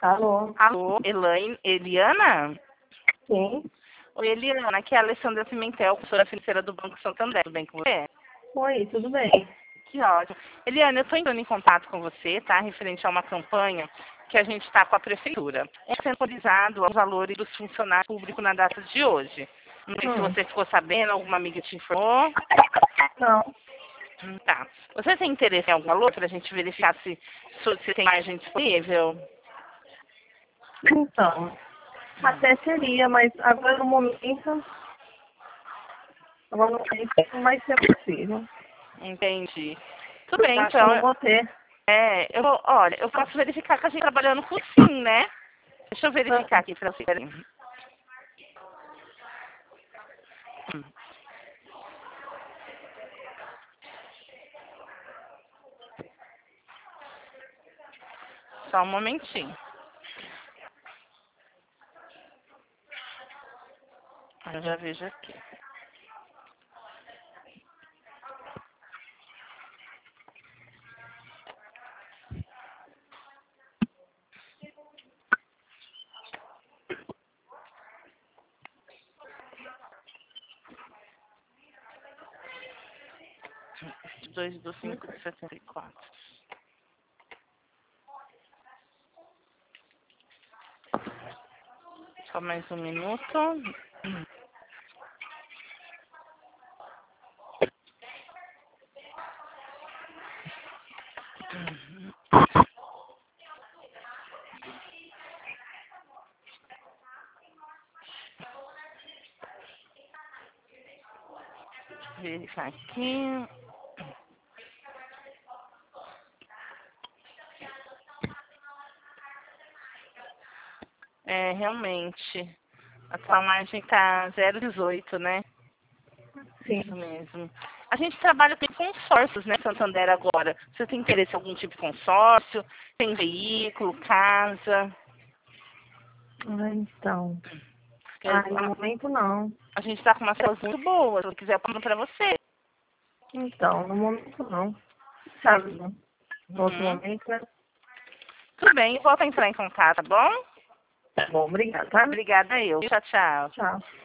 Alô? Alô, Eliana? Sim. Oi, Eliana, aqui é a Alessandra Pimentel, consultora financeira do Banco Santander. Tudo bem com você? Oi, tudo bem? Que ótimo. Eliana, eu estou entrando em contato com você, tá? Referente a uma campanha que a gente está com a prefeitura. É centralizado aos valores dos funcionários públicos na data de hoje. Não sei se você ficou sabendo, alguma amiga te informou. Não. Tá. Você tem interesse em algum valor para a gente verificar se tem margem disponível? Então, até seria, mas agora no momento não vai ser possível. Entendi. Tudo bem, Acho que eu então. não vou ter. Olha, eu posso verificar que a gente tá trabalhando com sim, né? Deixa eu verificar aqui para você. Só um momentinho. Eu já vejo aqui. Dois do 5 de 74. Só mais um minuto. Verificar aqui. Realmente. A tua margem tá 0,18, né? Isso Sim. mesmo. A gente trabalha com consórcios, né, Santander agora. Você tem interesse em algum tipo de consórcio? Tem veículo, casa? Então. Porque No momento não. a gente está com umas coisas muito boas. Se eu quiser, eu passo para você. Então, no momento não. Sabe, no outro Uhum. momento, né? Tudo bem, volto a entrar em contato, tá bom? Tá bom, obrigada, tá? Obrigada eu. Tchau, tchau. Tchau.